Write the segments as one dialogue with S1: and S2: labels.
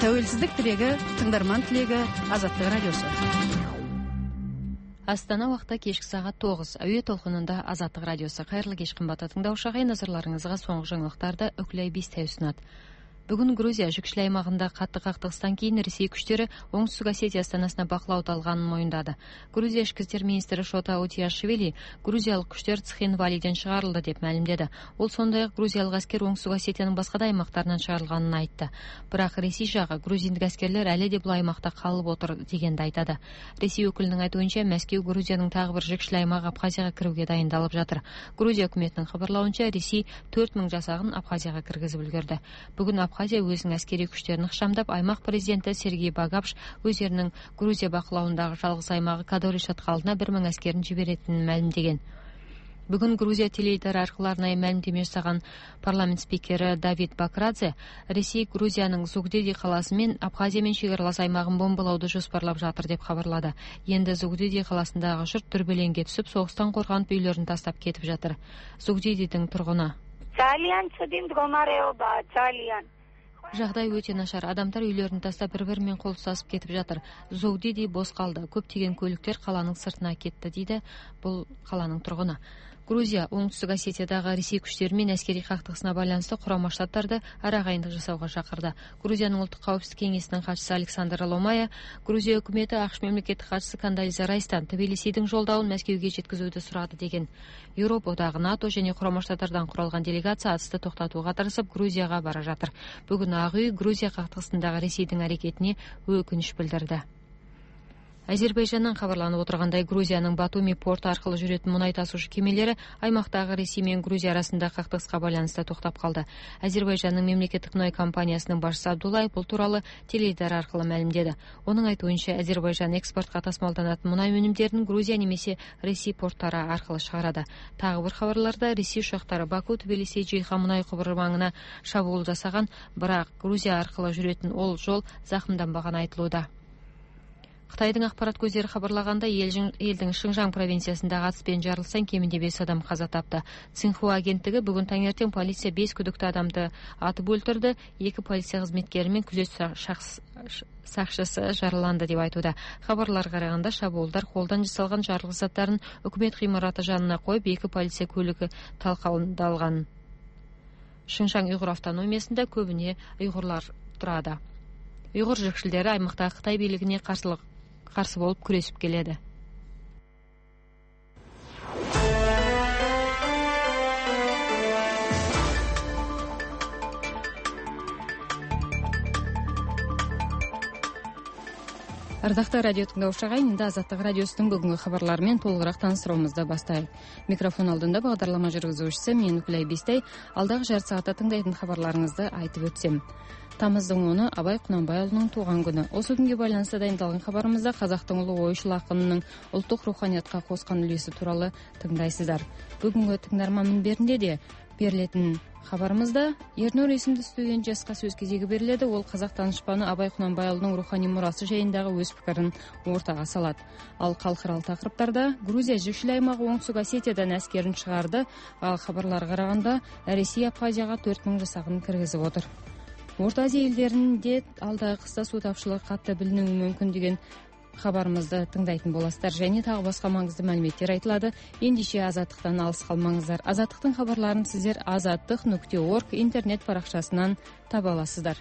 S1: Тәуелсіздік тілегі, тыңдарман тілегі, Азаттық радиосы.
S2: Астана уақыты кешкі сағат 9. Әуе толқынында Азаттық радиосы. Қайырлы кеш қымбатты тыңдаушыға, назарларыңызға соңғы жаңалықтарды Үкілай Бестай ұсынады. Бүгін Грузия жүкшілі аймағында қатты қақтығыстан кейін Ресей күштері Оңтүстік Осетия астанасына бақылауды алғанын мойындады. Грузия ішкі істер министрі Шота Утияшвили грузиялық күштер Цхинвалиден шығарылды деп мәлімдеді. Ол сондай-ақ грузиялық әскер Оңтүстік Осетияның басқа да аймақтарынан шығарылғанын айтты. Бірақ Ресей жағы грузиндік әскерлер әлі де бұл аймақта қалып отыр дегенді айтады. Ресей өкілінің айтуынша, Мәскеу Грузияның тағы бір жүкшілі аймағы Абхазияға кіруге дайындалып жатыр. Грузия үкіметінің хабарлауынша, Ресей 4000 жасағын Абхазияға кіргізіп үлгерді. Бүгін Абхазия өзінің әскери күштерін ықшамдап, аймақ президенті Сергей Багапш өздерінің Грузия бақылауындағы жалғыз аймағы Кадори шатқалына 1000 әскерін жіберетінін мәлімдеген. Бүгін Грузия теледидары арқылы арнайы мәлімдеме жасаған парламент спикері Давид Бакрадзе, Ресей Грузияның Зугдиди қаласы мен Абхазиямен шекаралас аймағын бомбалауды жоспарлап жатыр деп хабарлады. Енді Зугдиди қаласындағы жұрт дүрбелеңге түсіп, соғыстан қорғанып үйлерін тастап кетіп жатыр. Зугдидидің тұрғыны: жағдай өте нашар. Адамдар үйлерін тастап бір-бірімен қол ұстасып кетіп жатыр. Зугдиди бос қалды. Көптеген көліктер қаланың сыртына кетті, дейді бұл қаланың тұрғыны. Грузия Оңтүстік Осетиядағы Ресей күштерімен әскери қақтығысына байланысты Құрама Штаттарды арағайындық жасауға шақырды. Грузияның ұлттық қауіпсіздік кеңесінің хатшысы Александр Ломая, Грузия үкіметі ақш мемлекеттік хатшысы Кондолиза Райстан Тбилисидің жолдауын Мәскеуге жеткізуді сұрады деген. Еуропа одағы, НАТО және Құрама Штаттардан құралған делегация атысты тоқтатуға тырысып Грузияға бара жатыр. Бүгін Ақ үй Грузия қақтығысындағы Ресейдің әрекетіне өкініш білдірді. Әзербайжаннан хабарланып отырғандай, Грузияның Батуми порты арқылы жүретін мұнай тасушы кемелері аймақтағы Ресей мен Грузия арасында қақтығысқа байланысты тоқтап қалды. Әзербайжанның мемлекеттік мұнай компаниясының басшысы Абдуллай бұл туралы теледидар арқылы мәлімдеді. Оның айтуынша, Әзербайжан экспортқа тасымалданатын мұнай өнімдерін Грузия немесе Ресей порттары арқылы шығарады. Тағы бір хабарларда Ресей ұшақтары Баку, Тбилиси, Жейха мұнай құбыры маңына шабуыл жасаған, бірақ Грузия арқылы жүретін ол жол зақымданбаған айтылуда. Қытайдың ақпарат көздері хабарлағанда, елдің Шыңжаң провинциясындағы атыспен жарылыстан кемінде 5 адам қаза тапты. Цинхуа агенттігі бүгін таңертең полиция 5 күдікті адамды атып өлтірді, 2 полиция қызметкері мен күзет сақшысы жараланды деп айтуда. Хабарларға қарағанда, шабуылдар қолдан жасалған жарылғыш заттарын үкімет ғимараты жанына қойып, 2 полиция көлігі талқандалған. Шыңжаң ұйғыр автономиясында көбіне ұйғырлар тұрады. Ұйғыр жүкшілдері аймақтағы Қытай билігіне қарсы болып күресіп келеді. Ардақты радио тыңдаушыға, енді Азаттық радиосының бүгінгі хабарларымен толығырақ таныстыруымызды бастайық. Микрофон алдында бағдарлама жүргізушісі мен Үкілай Бестай. Алдағы жарты сағатта тыңдайтын хабарларыңызды айтып өтсем. Тамыздың 10-ы Абай Құнанбайұлының туған күні. Осы күнге байланысты дайындалған хабарымызда қазақтың ұлы ойшыл ақынының ұлттық руханиятқа қосқан үлесі туралы тыңдайсыздар. Бүгінгі тыңдарман мінберінде де берілетін хабарымызда Ернұр есімді студент жасқа сөз кезегі беріледі. Ол қазақ данышпаны Абай Құнанбайұлының рухани мұрасы жайындағы өз пікірін ортаға салады. Ал халықаралық тақырыптарда Грузия жүкшілі аймағы Оңтүстік Осетиядан әскерін шығарды. Ал хабарларға қарағанда, Ресей Абхазияға 4000 жасағын кіргізіп отыр. Орта Азия елдерінде алдағы қыста су тапшылығы қатты білінуі мүмкін деген хабарымызды тыңдайтын боласыздар. Және тағы басқа маңызды мәліметтер айтылады. Ендеше Азаттықтан алыс қалмаңыздар. Азаттықтың хабарларын сіздер azаттық.org интернет парақшасынан таба аласыздар.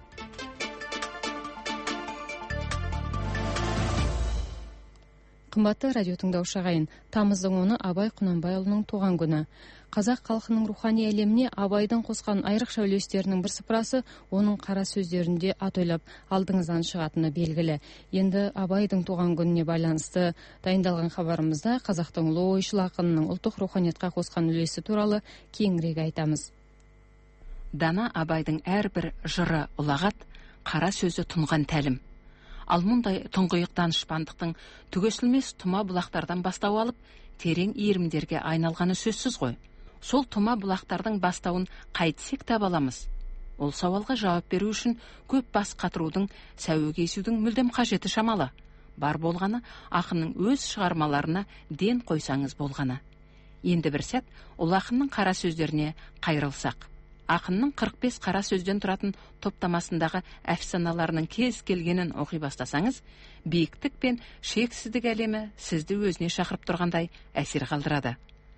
S2: Қымбатты радио тыңдаушы ағайын, тамыздың 10-ы Абай Құнанбайұлының туған күні. Қазақ халқының рухани әлеміне Абайдың қосқан айрықша үлестерінің бірсыпырасы оның қара сөздерінде атойлап алдыңыздан шығатыны белгілі. Енді Абайдың туған күніне байланысты дайындалған хабарымызда қазақтың ұлы ойшыл ақынының ұлттық руханиятқа қосқан үлесі туралы кеңірек айтамыз.
S3: Дана Абайдың әрбір жыры ұлағат, қара сөзі тұнған тәлім. Ал мұндай тұңғиық данышпандықтың түгесілмес тұма бұлақтардан бастау алып, терең иірімдерге айналғаны сөзсіз ғой. Сол тұма бұлақтардың бастауын қайтсек таба аламыз. Ол сауалға жауап беру үшін көп бас қатырудың, сәуе кесудің мүлдем қажеті шамалы. Бар болғаны ақынның өз шығармаларына ден қойсаңыз болғаны. Енді бір сәт ол ақынның қара сөздеріне қайрылсақ. ақынның 45 қара сөзден тұратын топтамасындағы әфсаналарының кез келгенін оқи бастасаңыз, биіктік пен шексіздік әлемі сізді өзіне шақырып тұрғандай әсер қалдырады.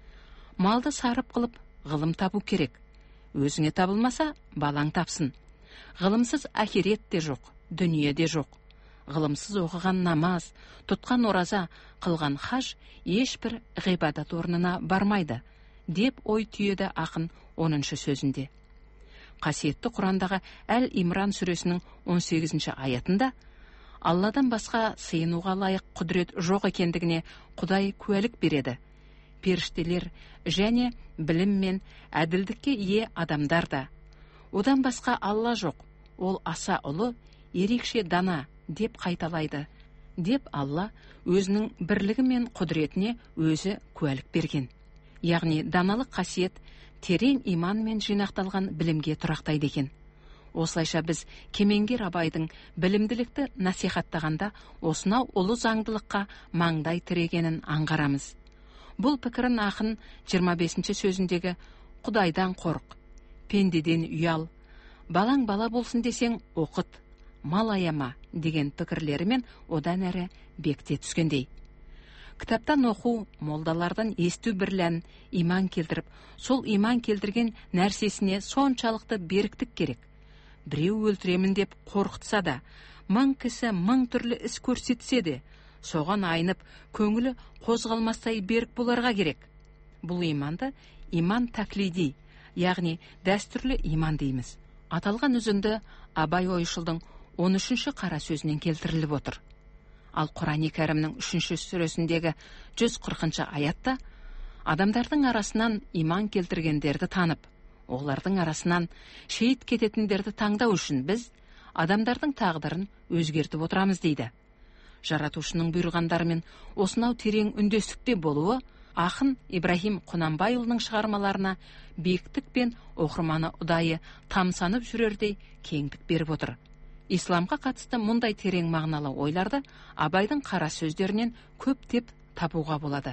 S3: Малды сарып қылып, ғылым табу керек. Өзіңе табылмаса, балаң тапсын. Ғылымсыз ахирет те жоқ, дүние де жоқ. Ғылымсыз оқыған намаз, тұтқан ораза, қылған хаж ешбір ғибадат орнына бармайды, деп ой түйеді ақын 10-шы сөзінде. Қасиетті Құрандағы Әл-Имран сүресінің 18-ші аятында Алладан басқа сыйынуға лайық құдірет жоқ екендігіне Құдай куәлік береді. Періштелер және білім мен әділдікке ие адамдар да. Одан басқа Алла жоқ, ол аса ұлы, ерекше дана деп қайталайды, деп Алла өзінің бірлігі мен құдіретіне өзі куәлік берген. Яғни даналық қасиет терең иманмен жинақталған білімге тұрақтайды екен. Осылайша біз кемеңгер Абайдың білімділікті насихаттағанда осынау ұлы заңдылыққа маңдай тірегенін аңғарамыз. Бұл пікірін ақын 25-ші сөзіндегі Құдайдан қорық, пендеден ұял, балаң бала болсын десең оқыт, мал аяма деген пікірлерімен одан әрі бекте түскендей. Кітаптан оқу, молдалардан есту бірлән иман келтіріп, сол иман келтірген нәрсесіне соншалықты беріктік керек. Біреу өлтіремін деп қорқытса да, 1000 кісі 1000 түрлі іс көрсетсе де, соған айнып, көңілі қозғалмастай берік боларға керек. Бұл иманды иман таклиди, яғни дәстүрлі иман дейміз. Аталған үзінді Абай ойшылдың 13-ші қара сөзінен келтіріліп отыр. Ал Құран-ы Кәрімнің 3-ші сүресіндегі 140-ші аятта адамдардың арасынан иман келтіргендерді танып, олардың арасынан шейіт кететіндерді таңдау үшін біз адамдардың тағдырын өзгертіп отырамыз дейді. Жаратушының бұйырғандарымен осынау терең үндестікте болуы ақын Ибрахим Құнанбайұлының шығармаларына биіктік пен оқырманы ұдайы тамсанып жүрердей кеңдік беріп отыр. Исламға қатысты мұндай терең мағыналы ойларды Абайдың қара сөздерінен көптеп табуға болады.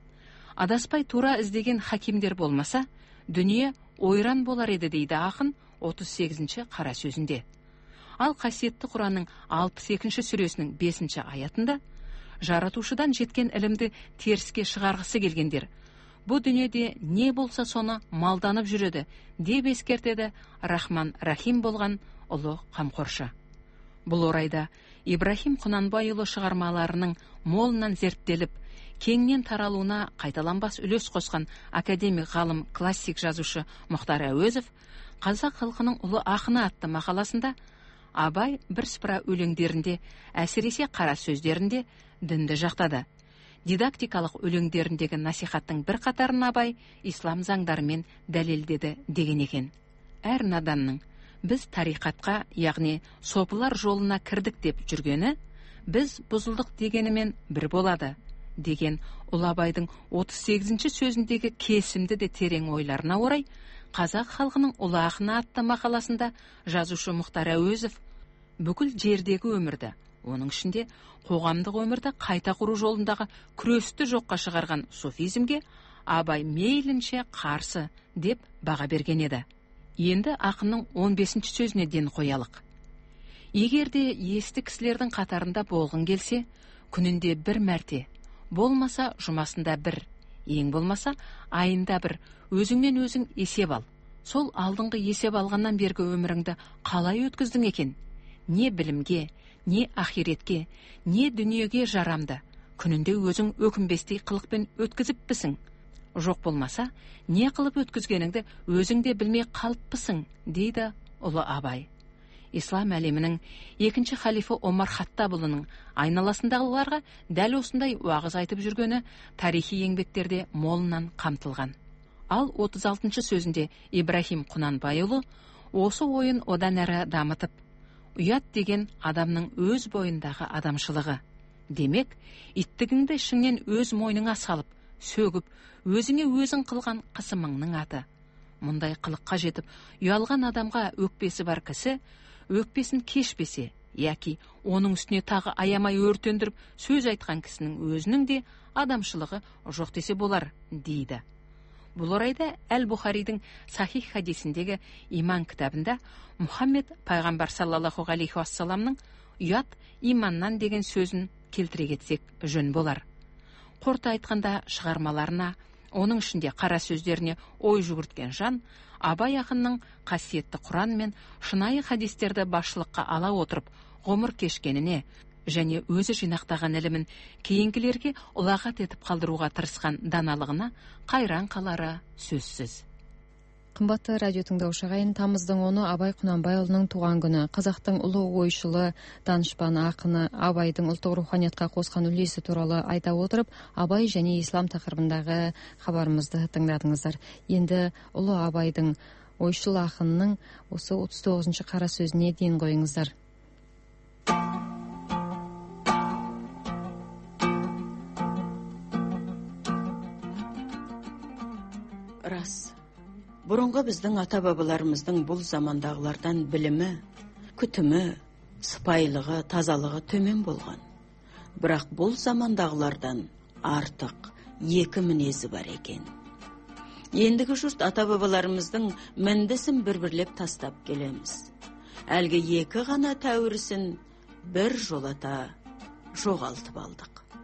S3: Адаспай тура іздеген хакимдер болмаса, дүние ойран болар еді дейді ақын 38-ші қара сөзінде. Ал қасиетті Құранның 62-ші сүресінің 5-ші аятында жаратушыдан жеткен ілімді теріске шығарғысы келгендер бұл дүниеде не болса соны малданып жүреді деп ескертеді Рахман Рахим болған ұлы қамқоршы. Бұл орайда Ибрахим Құнанбайұлы шығармаларының молынан зерттеліп, кеңінен таралуына қайталанбас үлес қосқан академик ғалым классик жазушы Мұхтар Әуезов қазақ халқының ұлы ақыны атты мақаласында Абай бірсыпыра өлеңдерінде, әсіресе қара сөздерінде дінді жақтады. Дидактикалық өлеңдеріндегі насихаттың бір қатарын Абай ислам заңдарымен дәлелдеді деген екен. Әр наданның біз тариқатқа, яғни сопылар жолына кірдік деп жүргені, біз бұзылдық дегенімен бір болады деген ұлы Абайдың 38-ші сөзіндегі кесімді де терең ойларына орай, қазақ халқының ұлы ақыны атты мақаласында жазушы Мұхтар Әуезов бүкіл жердегі өмірді, оның ішінде қоғамдық өмірді қайта құру жолындағы күресті жоққа шығарған суфизмге Абай мейлінше қарсы деп баға берген еді. Енді ақынның 15-ші сөзіне ден қоялық. Егерде есті кісілердің қатарында болғың келсе, күнінде бір мәрте, болмаса жұмасында бір, ең болмаса айында бір, өзіңнен өзің есеп ал. Сол алдыңғы есеп алғаннан бергі өміріңді қалай өткіздің екен? Не білімге, не ахиретке, не дүниеге жарамды, күнінде өзің өкінбестей қылықпен өткізіппісің? Жоқ болмаса, не қылып өткізгеніңді өзіңде білмей қалыппысың, дейді ұлы Абай. Ислам әлемінің екінші халифы Омар Хаттабұлының айналасындағыларға дәл осындай уағыз айтып жүргені тарихи еңбектерде молынан қамтылған. Ал 36-шы сөзінде Ибрахим Құнанбайұлы осы ойын одан әрі дамытып, ұят деген адамның өз бойындағы адамшылығы. Демек, иттігіңді ішіңнен өз мойныңа салып, сөгіп, өзіңе өзің қылған қысымыңның аты. Мұндай қылыққа жетіп, ұялған адамға өкпесі бар кісі, өкпесін кешпесе, яки оның үстіне тағы аямай өртендіріп сөз айтқан кісінің өзінің де адамшылығы жоқ десе болар, дейді. Бұл орайда Әл-Бухаридің Сахих хадисіндегі иман кітабында Мұхаммед пайғамбар саллаллаху алейхи уассаламның ұят иманнан деген сөзін келтіре кетсек жөн болар. Қорыта айтқанда шығармаларына, оның ішінде қара сөздеріне ой жүгірткен жан Абай ақынның қасиетті Құран мен шынайы хадистерді басшылыққа ала отырып ғұмыр кешкеніне және өзі жинақтаған ілімін кейінгілерге ұлағат етіп қалдыруға тырысқан даналығына қайран қалары сөзсіз.
S2: Қымбатты радио тыңдаушы ағайын, тамыздың 10-ы Абай Құнанбайұлының туған күні. Қазақтың ұлы ойшылы, данышпан ақыны Абайдың ұлттық руханиятқа қосқан үлесі туралы айта отырып, Абай және ислам тақырыбындағы хабарымызды тыңдадыңыздар. Енді ұлы Абайдың ойшыл ақынның осы 39-шы қара сөзіне дейін қойыңыздар.
S4: Рас. Бұрынғы біздің ата-бабаларымыздың бұл замандағылардан білімі, күтімі, сыпайылығы, тазалығы төмен болған. Бірақ бұл замандағылардан артық екі мінезі бар екен. Ендігі жұрт ата-бабаларымыздың міндісін бір-бірлеп тастап келеміз. Әлгі екі ғана тәуірісін бір жолата жоғалтып алдық.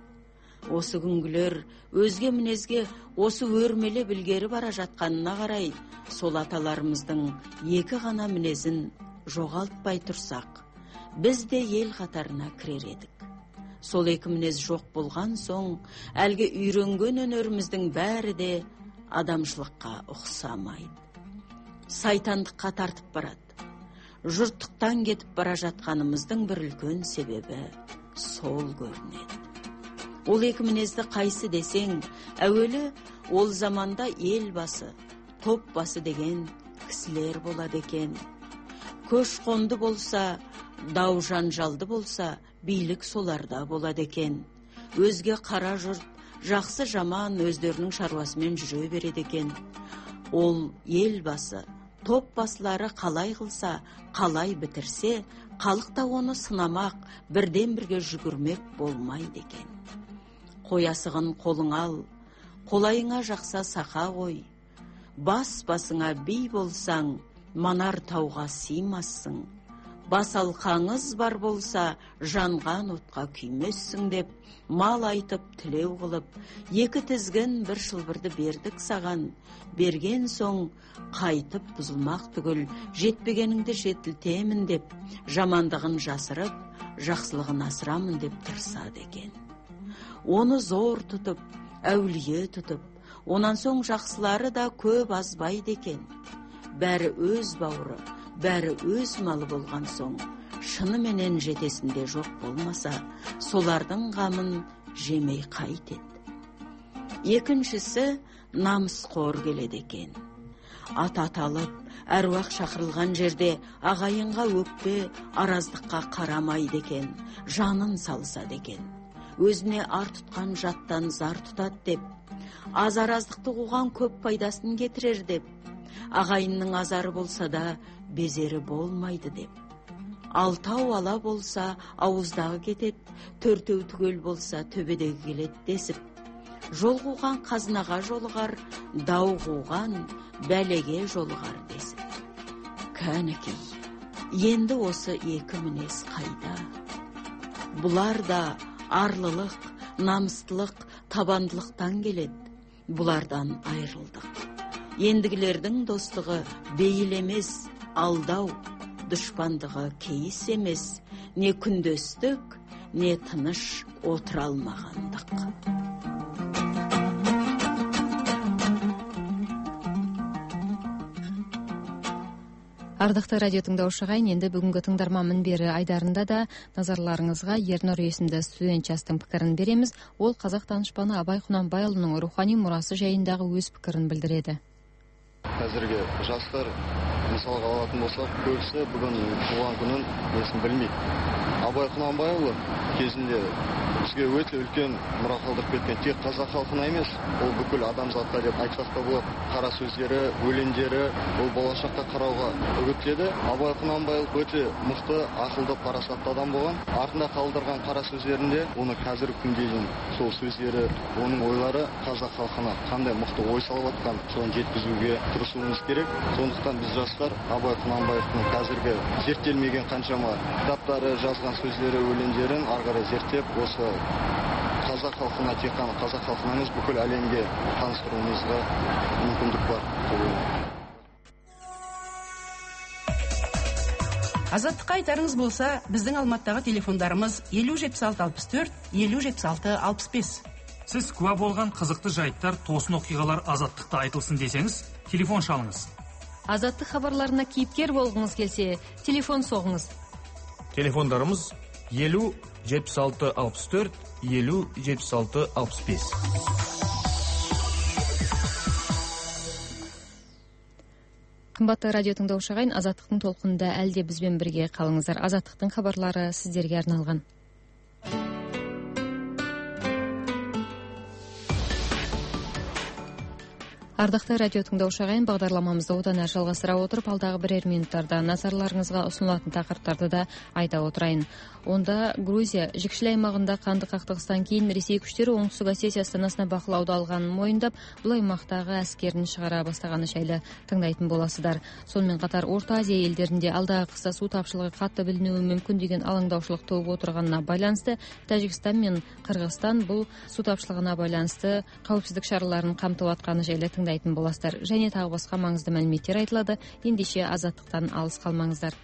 S4: Осы күнгілер өзге мінезге осы өрмеле білгері бара жатқанына қарай, сол аталарымыздың екі ғана мінезін жоғалтпай тұрсақ, біз де ел қатарына кірер едік. Сол екі мінез жоқ болған соң, әлгі үйренген өнеріміздің бәрі де адамшылыққа ұқсамайды. Сайтандыққа тартып барады. Жұрттықтан кетіп бара жатқанымыздың бір үлкен себебі сол көрінеді. Ол екі мінезді қайсы десең, әуелі ол заманда ел басы, топ басы деген кісілер болады екен. Көш қонды болса, дау жанжалды болса, билік соларда болады екен. Өзге қара жұрт, жақсы жаман өздерінің шаруасымен жүре береді екен. Ол ел басы, топ басылары қалай қылса, қалай бітірсе, халық та оны сынамақ, бірден бірге жүгірмек болмайды екен. Қоясығын қолың ал, қолайыңа жақса сақа қой. Басыңа би болсаң, манар тауға сыймассың. Бас алқаңыз бар болса, жанған отқа күймессің деп, мал айтып тілеу қылып, екі тізгін бір шылбырды бердік саған. Берген соң қайтып бұзылмақ түгіл, жетпегеніңді жетілтемін деп, жамандығын жасырып, жақсылығын асырамын деп тырысады екен. Оны зор тұтып, әулие тұтып, онан соң жақсылары да көп азбайды екен. Бәрі өз бауыры, бәрі өз малы болған соң, шыныменен жетесінде жоқ болмаса, солардың қамын жемей қайтеді. Екіншісі намысқор келеді екен. Ат аталып, әруақ шақырылған жерде ағайынға өкпе, араздыққа қарамайды екен, жанын салысады екен. Өзіне ар тұтқан жаттан зар тұтады деп, аз араздықты қуған көп пайдасын кетірер деп, ағайынның азары болса да безері болмайды деп. Алтау ала болса ауыздағы кетет, төртеу түгел болса төбедегі келет десіп, жол қуған қазынаға жолығар, дау қуған бәлеге жолығар десіп. Кәнекей, енді осы екі мінез қайда? Бұлар да арлылық, намыстылық, табандылықтан келеді. Бұлардан айырылдық. Ендігілердің достығы бейіл емес, алдау, дұшпандығы кейіс емес, не күндестік, не тыныш отыра алмағандық.
S2: Ардақты радио тыңдаушы ағайын, енді бүгінгі тыңдарман мінбері айдарында да назарларыңызға Ернұр есімді студент жастың пікірін береміз. Ол қазақ данышпаны Абай Құнанбайұлының рухани мұрасы жайындағы өз пікірін білдіреді.
S5: Қазіргі жастар мысалға алатын болсақ, көбісі бүгін туған күнін несін білмейді. Абай Құнанбайұлы кезінде бізге өте үлкен мұра қалдырып кеткен. Тек қазақ халқына емес, ол бүкіл адамзатқа деп айтсақ та болады. Қара сөздері, өлеңдері ол болашаққа қарауға үгіттеді. Абай Құнанбайұлы өте мықты, ақылды, парасатты адам болған. Артында қалдырған қара сөздерінде оны қазіргі күнге дейін сол сөздері, оның ойлары қазақ халқына қандай мықты ой салып жатқан, соны жеткізуге тырысуымыз керек. Сондықтан біз жастар Абай Құнанбаевтың қазіргі зерттелмеген қаншама кітаптары, жазған сөздері, өлеңдерін ары қарай зерттеп, осы қазақ халқына, тек қана қазақ халқына емес, бүкіл әлемге таныстыруымызға мүмкіндік бар.
S6: Азаттыққа айтарыңыз болса, біздің Алматыдағы телефондарымыз 507664, 507665.
S7: Сіз куә болған қызықты жайттар, тосын оқиғалар Азаттықта айтылсын десеңіз, телефон шалыңыз.
S2: Азаттық хабарларына кейіпкер болғыңыз келсе, телефон соғыңыз.
S8: Телефондарымыз 507664, 507665.
S2: Қымбатты радио тыңдаушы ағайын, Азаттықтың толқынында әлде бізбен бірге қалыңыздар. Азаттықтың хабарлары сіздерге арналған. Ардақты радио тыңдаушы ағайын, бағдарламамызды одан әрі жалғастыра отырып, алдағы бірер минуттарда назарларыңызға ұсынылатын тақырыптарды да айта отырайын. Онда Грузия жікшіл аймағында қанды қақтығыстан кейін Ресей күштері Оңтүстік Осетия астанасына бақылауды алғанын мойындап, бұл аймақтағы әскерін шығара бастағаны жайлы тыңдайтын боласыздар. Сонымен қатар Орта Азия елдерінде алдағы қыста су тапшылығы қатты білінуі мүмкін деген алаңдаушылық туып отырғанына байланысты, Тәжікстан мен Қырғызстан бұл су тапшылығына байланысты қауіпсіздік шараларын қамтып жатқаны жайлы тыңдайтын боласыздар. Және тағы басқа маңызды мәліметтер айтылады. Ендеше Азаттықтан алыс қалмаңыздар.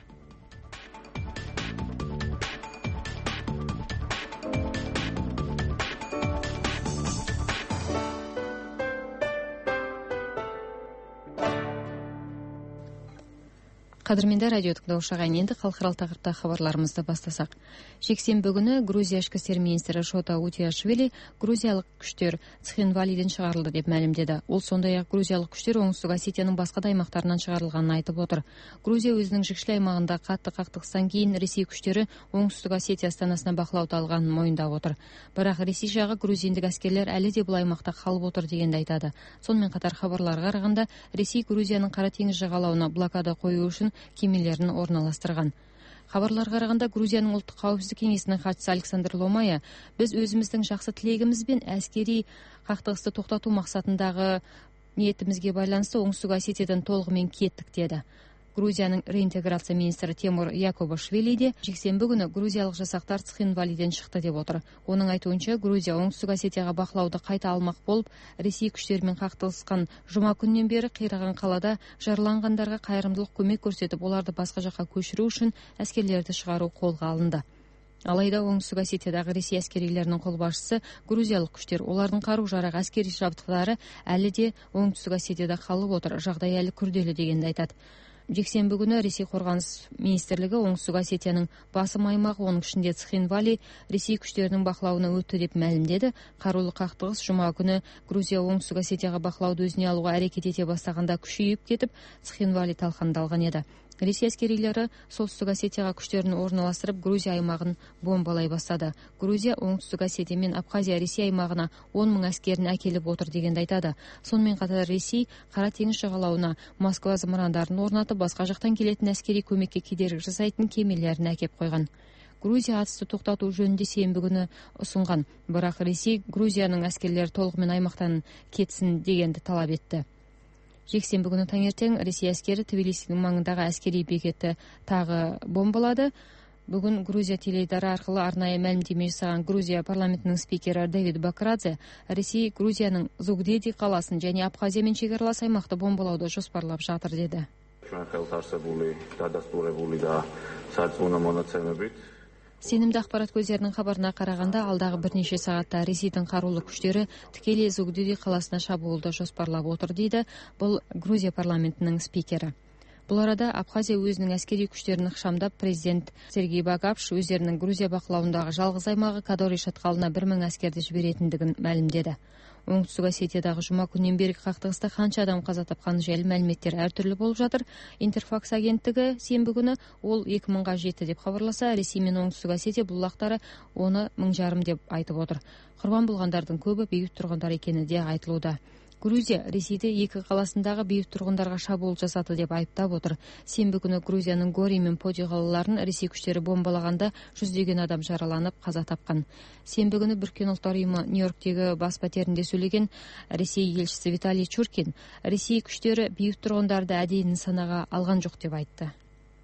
S2: Қадірменді радио тыңдаушы ағайын, енді халықаралық тақырыпта хабарларымызды бастасақ. Жексенбі күні Грузия ішкі істер министрі Шота Утиашвили грузиялық күштер Цхинвалиден шығарылды деп мәлімдеді. Ол сондай-ақ грузиялық күштер Оңтүстік Осетияның басқа да аймақтарынан шығарылғанын айтып отыр. Грузия өзінің жікшіл аймағында қатты қақтығыстан кейін Ресей күштері Оңтүстік Осетия астанасына бақылауды алғанын мойындап отыр. Бірақ Ресей жағы грузиндік әскерлер әлі де бұл аймақта қалып отыр дегенді айтады. Сонымен қатар хабарларға қарағанда, Ресей Грузияның Қара теңіз жағалауына блокада қою үшін кемелерін орналастырған. Хабарларға қарағанда, Грузияның ұлттық қауіпсіздік кеңесінің хатшысы Александр Ломая, біз өзіміздің жақсы тілегімізбен әскери қақтығысты тоқтату мақсатындағы ниетімізге байланысты Оңтүстік Осетиядан толығымен кеттік деді. Грузияның реинтеграция министрі Темур Якобашвили де жексенбі күні грузиялық жасақтар Цхинвалиден шықты деп отыр. Оның айтуынша, Грузия Оңтүстік Осетияға бақылауды қайта алмақ болып, Ресей күштерімен қақтығысқан жұма күннен бері қираған қалада жараланғандарға қайырымдылық көмек көрсетіп, оларды басқа жаққа көшіру үшін әскерлерді шығару қолға алынды. Алайда Оңтүстік Осетиядағы Ресей әскерилерінің қолбасшысы грузиялық күштер, олардың қару-жарақ, әскери жабдықтары әлі де Оңтүстік Осетияда қалып отыр, жағдай әлі күрделі дегенді айтады. Жексенбі күні Ресей қорғаныс министрлігі Оңтүстік Осетияның басым аймағы, оның ішінде Цхинвали, Ресей күштерінің бақылауына өтті деп мәлімдеді. Қарулы қақтығыс жұма күні Грузия Оңтүстік Осетияға бақылауды өзіне алуға әрекет ете бастағанда күшейіп кетіп, Цхинвали талқандалған еді. Ресей әскерилері Солтүстік Осетияға күштерін орналастырып, Грузия аймағын бомбалай бастады. Грузия Оңтүстік Осетия мен Абхазия Ресей аймағына 10 мың әскерін әкеліп отыр дегенді айтады. Сонымен қатар Ресей Қара теңіз жағалауына Москва зымырандарын орнатып, басқа жақтан келетін әскери көмекке кедергі жасайтын кемелерін әкеп қойған. Грузия атысты тоқтату жөнінде сенбі күні ұсынған, бірақ Ресей Грузияның әскерлері толығымен аймақтан кетсін дегенді талап етті. Жексенбі күні таңертең Ресей әскері Тбилисидің маңындағы әскери бекетті тағы бомбалады. Бүгін Грузия теледидары арқылы арнайы мәлімдеме жасаған Грузия парламентінің спикері Давид Бакрадзе, Ресей Грузияның Зугдеди қаласын және Абхазиямен шекаралас аймақты бомбалауды жоспарлап жатыр деді. Сенімді ақпарат көздерінің хабарына қарағанда, алдағы бірнеше сағатта Ресейдің қарулы күштері тікелей Зугдеди қаласына шабуылды жоспарлап отыр дейді бұл Грузия парламентінің спикері. Бұл арада Абхазия өзінің әскери күштерін ықшамдап, президент Сергей Багапш өздерінің Грузия бақылауындағы жалғыз аймағы Кадори шатқалына 1000 әскерді жіберетіндігін мәлімдеді. Оңтүстік Осетиядағы жұма күннен бергі қақтығыста қанша адам қаза тапқаны жайлы мәліметтер әртүрлі болып жатыр. Интерфакс агенттігі сенбі күні ол 2000-ға жетті деп хабарласа, Ресей мен Оңтүстік Осетия бұл уақыттары оны 1500 деп айтып отыр. Құрбан болғандардың көбі бейбіт тұрғындар екені де айтылуда. Грузия Ресейде 2 қаласындағы бейбіт тұрғындарға шабуыл жасады деп айыптап отыр. Сенбі күні Грузияның Гори мен Поди қалаларын Ресей күштері бомбалағанда жүздеген адам жараланып қаза тапқан. Сенбі күні Біріккен ұлттар ұйымы Нью-Йорктегі бас пәтерінде сөйлеген Ресей елшісі Виталий Чуркин Ресей күштері бейбіт тұрғындарды әдейі нысанаға алған жоқ деп айтты.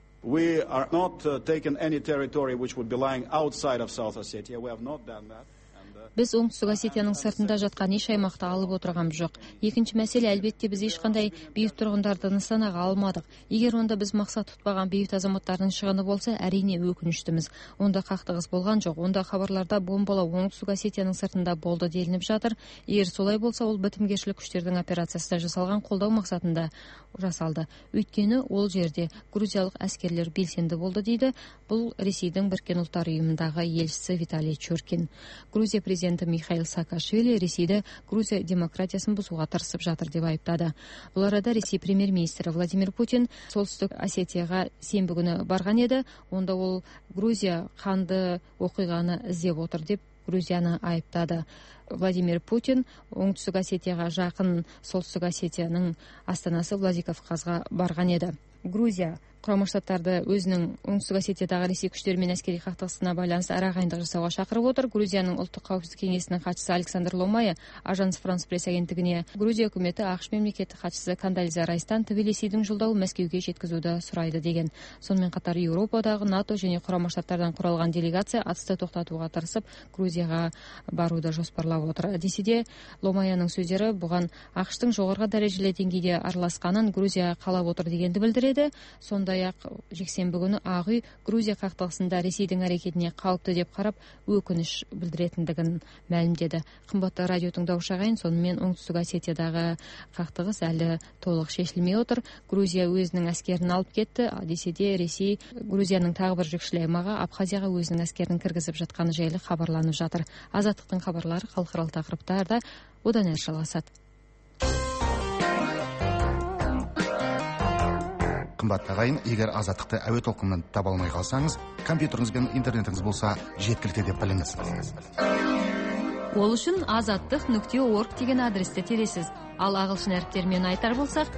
S9: We are not taken any territory which would be lying outside of South Ossetia. We have not done that.
S2: Біз Оңтүстік Осетияның сыртында жатқан еш аймақты алып отырғанымыз жоқ. Екінші мәселе, әлбетте біз ешқандай бейбіт тұрғындарды нысанаға алмадық. Егер онда біз мақсат тұтпаған бейбіт азаматтардың шығыны болса, әрине өкініштіміз. Онда қақтығыс болған жоқ. Онда хабарларда бомбалау Оңтүстік Осетияның сыртында болды делініп жатыр. Егер солай болса, ол бітімгершілік күштердің операциясында жасалған қолдау мақсатында жасалды. Өйткені ол жерде грузиялық әскерлер белсенді болды дейді. Бұл Ресейдің Біріккен ұлттар ұйымындағы елшісі Виталий Чуркин. Грузия президенті Михаил Саакашвили Ресейді Грузия демократиясын бұзуға тырысып жатыр деп айыптады. Бұл арада Ресей премьер-министрі Владимир Путин солтүстік Осетияға сенбі күні барған еді. Онда ол Грузия қанды оқиғаны іздеп отыр деп Грузияны айыптады. Владимир Путин оңтүстік Осетияға жақын солтүстік Осетияның астанасы Владикавказға барған еді. Грузия Құрама Штаттарды өзінің Оңтүстік Осетиядағы Ресей күштерімен әскери қақтығысына байланысты арағайындық жасауға шақырып отыр. Грузияның ұлттық қауіпсіздік кеңесінің хатшысы Александр Ломая Ажанс Франс пресс агенттігіне Грузия үкіметі ақш мемлекеттік хатшысы Кондолиза Райстан Тбилисидің жолдауын Мәскеуге жеткізуді сұрайды деген. Сонымен қатар Еуропадағы НАТО және Құрама Штаттардан құралған делегация атысты тоқтатуға тырысып Грузияға баруды жоспарлап отыр. Десе де Ломаяның сөздері бұған ақштың жоғарғы дәрежелі деңгейде араласқанын Грузия қалап отыр дегенді білдіреді. Сондай-ақ жексенбі күні Ақ үй Грузия қақтығысында Ресейдің әрекетіне қауіпті деп қарап өкініш білдіретіндігін мәлімдеді. Қымбатты радио тыңдаушы ағайын, сонымен Оңтүстік Осетиядағы қақтығыс әлі толық шешілмей отыр. Грузия өзінің әскерін алып кетті, десе де Ресей Грузияның тағы бір жүкшілі аймағы Абхазияға өзінің әскерін кіргізіп жатқаны жайлы хабарланып жатыр. Азаттықтың хабарлары халықаралық тақырыптарда одан әрі жалғасады.
S10: Қымбатты ағайын, егер азаттықты әуе толқынынан таба алмай қалсаңыз, компьютеріңіз бен интернетіңіз болса жеткілікті деп біліңіз.
S2: Ол үшін azattıq.org деген адресте тересіз. Ал ағылшын әріптермен айтар болсақ,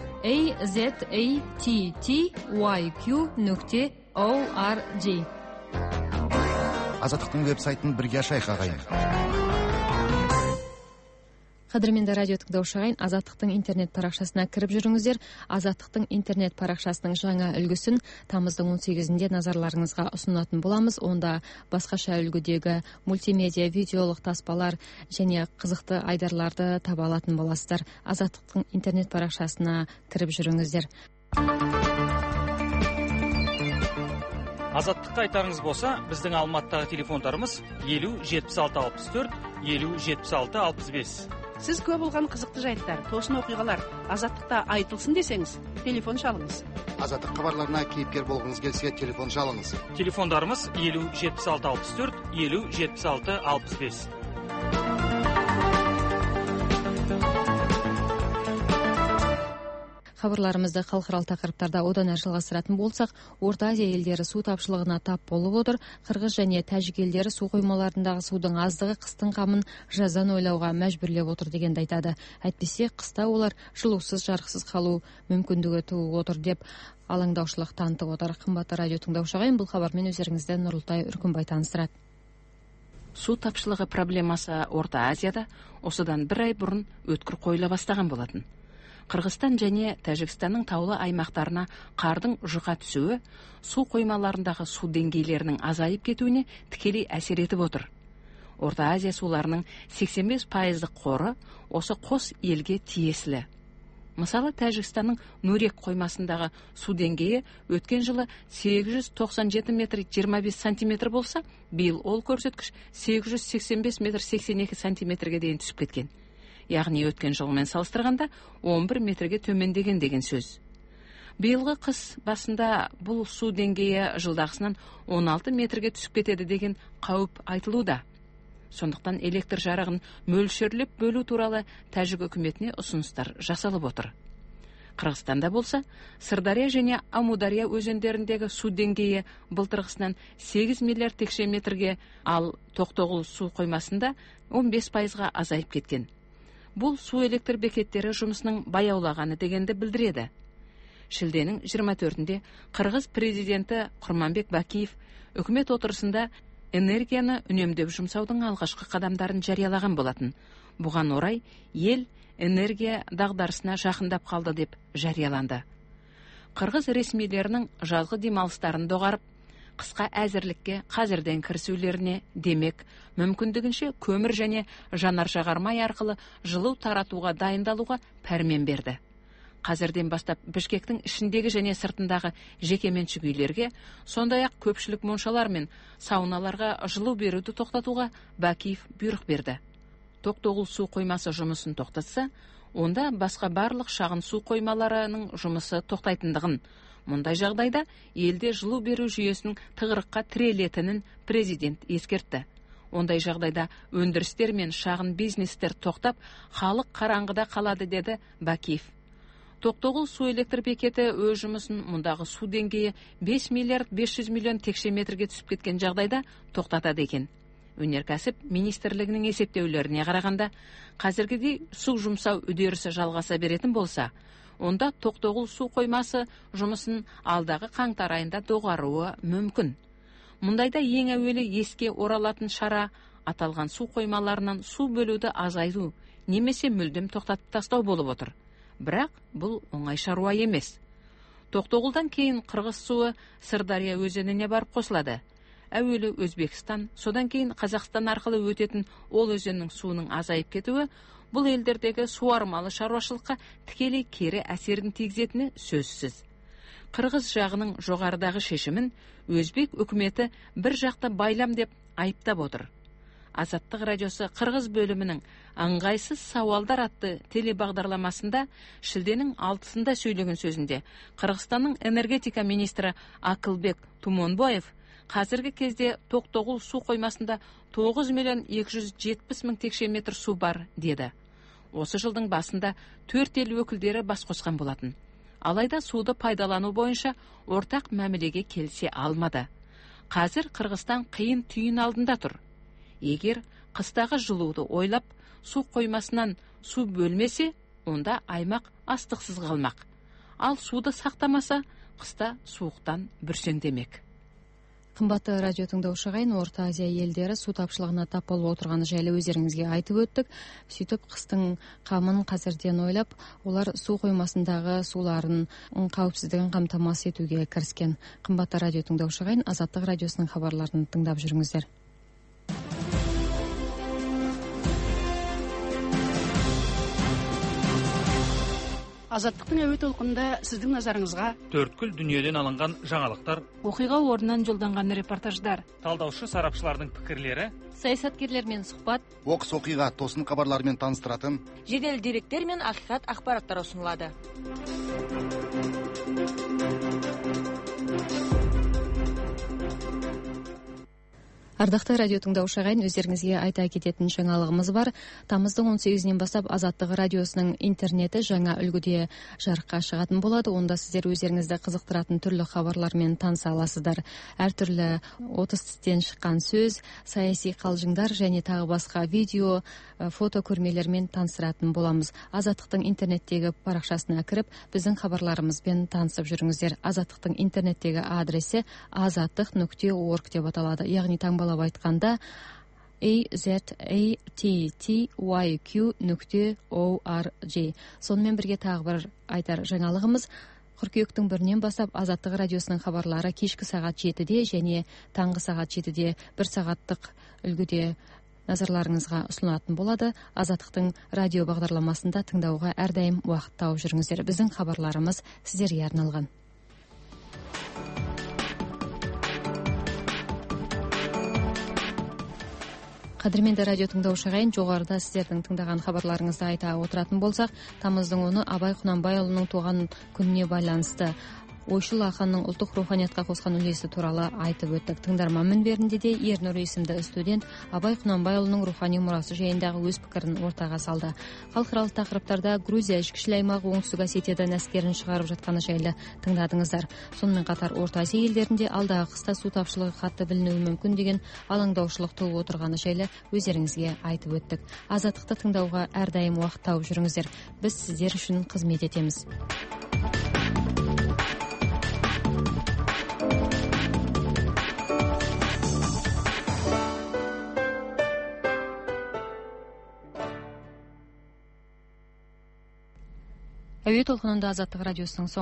S2: azattyq.org.
S10: Азаттықтың веб-сайтын бірге ашайық ағайын.
S2: Қадірменді радио тыңдаушы ағайын, Азаттықтың интернет парақшасына кіріп жүріңіздер. Азаттықтың интернет парақшасының жаңа үлгісін тамыздың 18-інде назарларыңызға ұсынатын боламыз. Онда басқаша үлгідегі мультимедиа, видеолық таспалар және қызықты айдарларды таба алатын боласыздар. Азаттықтың интернет парақшасына кіріп жүріңіздер.
S7: Азаттыққа айтарыңыз болса, біздің Алматыдағы телефондарымыз 50 76 64, 50 76 65.
S6: Сіз көп болған қызықты жайттар, тосын оқиғалар Азаттықта айтылсын десеңіз, телефон шалыңыз.
S10: Азаттық хабарларына кейіпкер болғыңыз келсе, телефон шалыңыз.
S7: Телефондарымыз 50 76 64, 50 76 65.
S2: Хабарларымызды халықаралық тақырыптарда одан әрі жалғастыратын болсақ, Орта Азия елдері су тапшылығына тап болып отыр. Қырғыз және тәжік елдері су қоймаларындағы судың аздығы қыстың қамын жаздан ойлауға мәжбүрлеп отыр дегенді айтады. Әйтпесе қыста олар жылусыз, жарықсыз қалу мүмкіндігі туып отыр деп алаңдаушылық танытып отыр. Қымбатты радио тыңдаушы ағайын, бұл хабармен өздеріңізді Нұрлытай Үркімбай таныстырады.
S3: Су тапшылығы проблемасы Орта Азияда осыдан бір ай бұрын өткір қойыла бастаған болатын. Қырғызстан және Тәжікстанның таулы аймақтарына қардың жұқа түсуі су қоймаларындағы су деңгейлерінің азайып кетуіне тікелей әсер етіп отыр. Орта Азия суларының 85% қоры осы қос елге тиесілі. Мысалы, Тәжікстанның Нурек қоймасындағы су деңгейі өткен жылы 897 метр 25 сантиметр болса, биыл ол көрсеткіш 885 метр 82 сантиметрге дейін түсіп кеткен. Яғни өткен жылмен салыстырғанда 11 метрге төмендеген деген сөз. Биылғы қыс басында бұл су деңгейі жылдағысынан 16 метрге түсіп кетеді деген қауіп айтылуда. Сондықтан электр жарығын мөлшерлеп бөлу туралы тәжік үкіметіне ұсыныстар жасалып отыр. Қырғызстанда болса, Сырдария және Амудария өзендеріндегі су деңгейі былтырғысынан 8 миллиард текше метрге, ал Тоқтоғұл су қоймасында 15%-ға азайып кеткен. Бұл су электр бекеттері жұмысының баяулағаны дегенді білдіреді. Шілденің 24-інде Қырғыз президенті Құрманбек Бакиев үкімет отырысында энергияны үнемдеп жұмсаудың алғашқы қадамдарын жариялаған болатын. Бұған орай ел энергия дағдарысына жақындап қалды деп жарияланды. Қырғыз ресмилерінің жазғы демалыстарын доғарып, қысқа әзірлікке қазірден кірісулеріне демек, мүмкіндігінше көмір және жанар-жағармай арқылы жылу таратуға дайындалуға пәрмен берді. Қазірден бастап Бішкектің ішіндегі және сыртындағы жекеменшік үйлерге, сондай-ақ көпшілік моншалар мен сауналарға жылу беруді тоқтатуға Бакиев бұйрық берді. Тоқтоғұл су қоймасы жұмысын тоқтатса, онда басқа барлық шағын су қоймаларының жұмысы тоқтайтындығын, мұндай жағдайда елде жылу беру жүйесінің тығырыққа тірелетінін президент ескертті. Ондай жағдайда өндірістер мен шағын бизнестер тоқтап, халық қараңғыда қалады, деді Бакиев. Тоқтоғұл су электр бекеті өз жұмысын мұндағы су деңгейі 5 миллиард 500 миллион текше метрге түсіп кеткен жағдайда тоқтатады екен. Өнеркәсіп министрлігінің есептеулеріне қарағанда, қазіргідей су жұмсау үдерісі жалғаса беретін болса, онда Тоқтоғұл су қоймасы жұмысын алдағы қаңтар айында доғаруы мүмкін. Мұндайда ең әуелі еске оралатын шара аталған су қоймаларынан су бөлуді азайту немесе мүлдем тоқтатып тастау болып отыр. Бірақ бұл оңай шаруа емес. Тоқтоғұлдан кейін Қырғыз суы Сырдария өзеніне барып қосылады. Әуелі Өзбекстан, содан кейін Қазақстан арқылы өтетін ол өзеннің суының азайып кетуі бұл елдердегі суармалы шаруашылыққа тікелей кері әсерін тигізетіні сөзсіз. Қырғыз жағының жоғарыдағы шешімін Өзбек үкіметі бір жақта байлам деп айыптап отыр. Азаттық радиосы Қырғыз бөлімінің ыңғайсыз сауалдар атты телебағдарламасында шілденің 6-сында сөйлеген сөзінде Қырғызстанның энергетика министрі Акылбек Тумонбоев қазіргі кезде Тоқтоғұл су қоймасында 9 миллион 270 мың текше метр су бар, деді. Осы жылдың басында 4 ел өкілдері бас қосқан болатын. Алайда суды пайдалану бойынша ортақ мәмілеге келісе алмады. Қазір Қырғызстан қиын түйін алдында тұр. Егер қыстағы жылуды ойлап, су қоймасынан су бөлмесе, онда аймақ астықсыз қалмақ. Ал суды сақтамаса, қыста суықтан бүрсеңдемек.
S2: Қымбатты радио тыңдаушы ағайын, Орта Азия елдері су тапшылығына тап болып отырғаны жайлы өздеріңізге айтып өттік. Сөйтіп қыстың қамын қазірден ойлап, олар су қоймасындағы суларын қауіпсіздігін қамтамасыз етуге кіріскен. Қымбатты радио тыңдаушы ағайын, Азаттық радиосының хабарларын тыңдап жүріңіздер.
S6: Азаттықтың әуе толқынында сіздің назарыңызға
S7: төрткүл дүниеден алынған жаңалықтар,
S3: Оқиға орнынан жолданған репортаждар,
S7: талдаушы сарапшылардың пікірлері,
S2: саясаткерлермен сұхбат,
S10: оқыс оқиға тосын хабарлармен таныстыратын
S11: жедел деректер мен ақиқат ақпараттар ұсынылады.
S2: Ардақты радио тыңдаушы ағайын, өздеріңізге айта кететін жаңалығымыз бар. Тамыздың 18-нен бастап Азаттық радиосының интернеті жаңа үлгіде жарыққа шығатын болады. Онда сіздер өздеріңізді қызықтыратын түрлі хабарлармен таныса аласыздар. Әртүрлі 30 тістен шыққан сөз, саяси қалжыңдар және тағы басқа видео, фото көрмелермен таныстыратын боламыз. Азаттықтың интернеттегі парақшасына кіріп, біздің хабарларымызбен танысып жүріңіздер. Азаттықтың интернеттегі адресі azattik.org деп аталады. Яғни таңбалап айтқанда azattyq.org. Сонымен бірге тағы бір айтар жаңалығымыз, қыркүйектің 1-нен бастап Азаттық радиосының хабарлары кешкі сағат 7-де және таңғы сағат 7-де 1 сағаттық үлгіде назарларыңызға ұсынылатын болады. Азаттықтың радио бағдарламасында тыңдауға әрдайым уақыт тауып жүріңіздер. Біздің хабарларымыз сіздерге арналған. Қадірменді радио тыңдаушы ағайын, жоғарыда сіздердің тыңдаған хабарларыңызды айта отыратын болсақ, тамыздың 10-ы Абай Құнанбайұлының туған күніне байланысты ойшыл ақынның ұлттық руханиятқа қосқан үлесі туралы айтып өттік. Тыңдарман мінберінде де Ернұр есімді студент Абай Құнанбайұлының рухани мұрасы жайындағы өз пікірін ортаға салды. Халықаралық тақырыптарда Грузия ішкішіл аймағы Оңтүстік Осетиядан әскерін шығарып жатқаны жайлы тыңдадыңыздар. Сонымен қатар Орта Азия елдерінде алдағы қыста су тапшылығы қатты білінуі мүмкін деген алаңдаушылық туып отырғаны жайлы өздеріңізге айтып өттік. Азаттықты тыңдауға әрдайым уақыт тауып жүріңіздер. Біз сіздер үшін қызмет етеміз. Әуе толқынында Азаттық радиосының